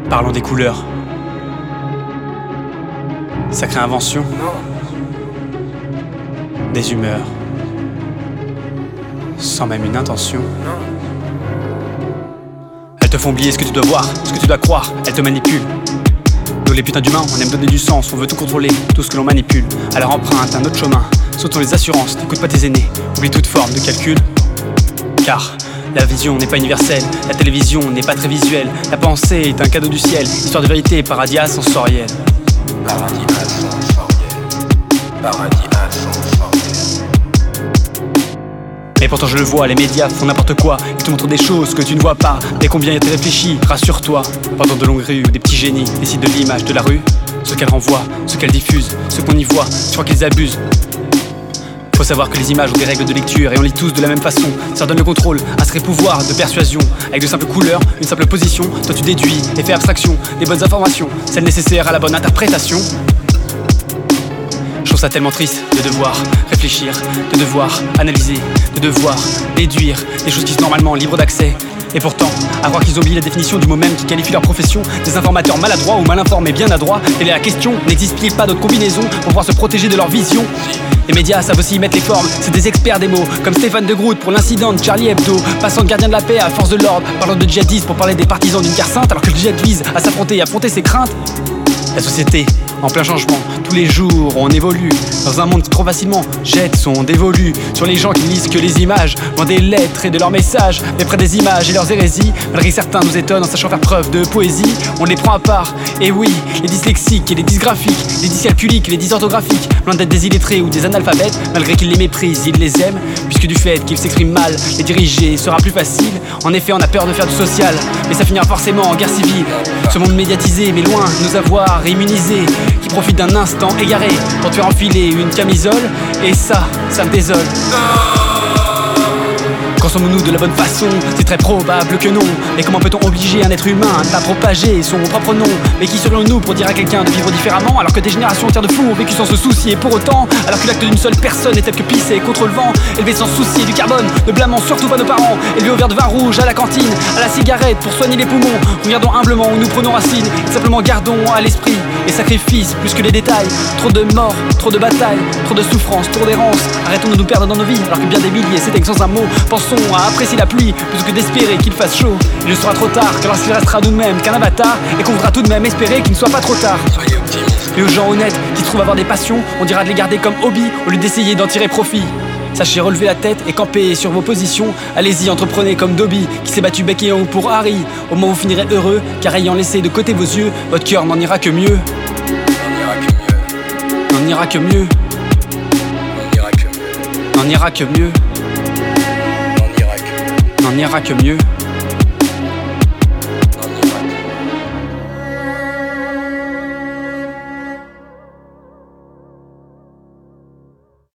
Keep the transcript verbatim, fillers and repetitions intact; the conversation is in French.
Parlons des couleurs. Sacrée invention. Des humeurs. Sans même une intention. Elles te font oublier ce que tu dois voir, ce que tu dois croire. Elles te manipulent. Nous les putains d'humains, on aime donner du sens. On veut tout contrôler, tout ce que l'on manipule. Alors emprunte un autre chemin. Sautons les assurances, n'écoute pas tes aînés. Oublie toute forme de calcul. Car la vision n'est pas universelle, la télévision n'est pas très visuelle. La pensée est un cadeau du ciel, histoire de vérité, paradis ascensoriel. Paradis ascensoriel. Paradis ascensoriel. Mais pourtant je le vois, les médias font n'importe quoi. Ils te montrent des choses que tu ne vois pas. Mais combien y a-t-il réfléchi, rassure-toi. Pendant de longues rues où des petits génies décident de l'image de la rue. Ce qu'elle renvoie, ce qu'elle diffuse, ce qu'on y voit, tu crois qu'ils abusent. Faut savoir que les images ont des règles de lecture et on lit tous de la même façon. Ça donne le contrôle, un sacré pouvoir de persuasion. Avec de simples couleurs, une simple position, toi tu déduis et fais abstraction des bonnes informations, celles nécessaires à la bonne interprétation. Je trouve ça tellement triste de devoir réfléchir, de devoir analyser, de devoir déduire des choses qui sont normalement libres d'accès. Et pourtant, à croire qu'ils ont oublié la définition du mot même qui qualifie leur profession, des informateurs maladroits ou mal informés bien adroits. Et la question, n'existe-t-il pas d'autres combinaisons pour pouvoir se protéger de leur vision? Les médias savent aussi y mettre les formes, c'est des experts des mots, comme Stéphane de Groot pour l'incident de Charlie Hebdo, passant de gardien de la paix à force de l'ordre, parlant de djihadistes pour parler des partisans d'une guerre sainte, alors que le djihad vise à s'affronter et affronter ses craintes. La société, en plein changement, tous les jours on évolue dans un monde qui trop facilement jette son dévolu sur les gens qui lisent que les images, loin des lettres et de leurs messages, mais près des images et leurs hérésies. Malgré que certains nous étonnent en sachant faire preuve de poésie, on les prend à part. Et oui, les dyslexiques et les dysgraphiques, les dyscalculiques et les dysorthographiques, loin d'être des illettrés ou des analphabètes, malgré qu'ils les méprisent, ils les aiment, puisque du fait qu'ils s'expriment mal, les diriger sera plus facile. En effet, on a peur de faire du social, mais ça finira forcément en guerre civile. Ce monde médiatisé, mais loin de nous avoir immunisés, qui profite d'un instant égaré pour te faire enfiler une camisole. Et ça, ça me désole. Consommons-nous de la bonne façon? C'est très probable que non. Mais comment peut-on obliger un être humain à propager son propre nom? Mais qui serions-nous pour dire à quelqu'un de vivre différemment, alors que des générations entières de fous ont vécu sans se soucier pour autant? Alors que l'acte d'une seule personne est tel que pisser contre le vent, élevé sans soucier du carbone, ne blâmons surtout pas nos parents, élevés au verre de vin rouge, à la cantine, à la cigarette pour soigner les poumons. Regardons humblement où nous prenons racine, et simplement gardons à l'esprit les sacrifices plus que les détails. Trop de morts, trop de batailles, trop de souffrances, trop d'errance. Arrêtons de nous perdre dans nos vies, alors que bien des milliers s'éteignent sans un mot. Pensons à apprécier la pluie plutôt que d'espérer qu'il fasse chaud. Il ne sera trop tard, car lorsqu'il restera nous de même qu'un avatar, et qu'on voudra tout de même espérer qu'il ne soit pas trop tard. Soyez optimiste. Et aux gens honnêtes qui trouvent avoir des passions, on dira de les garder comme hobby au lieu d'essayer d'en tirer profit. Sachez relever la tête et camper sur vos positions. Allez-y, entreprenez comme Dobby qui s'est battu bec et ongle pour Harry. Au moins vous finirez heureux, car ayant laissé de côté vos yeux, votre cœur n'en ira que mieux. On ira que mieux. N'en ira que mieux. On ira que mieux. N'en ira que mieux. On ira que mieux. N'en ira que mieux.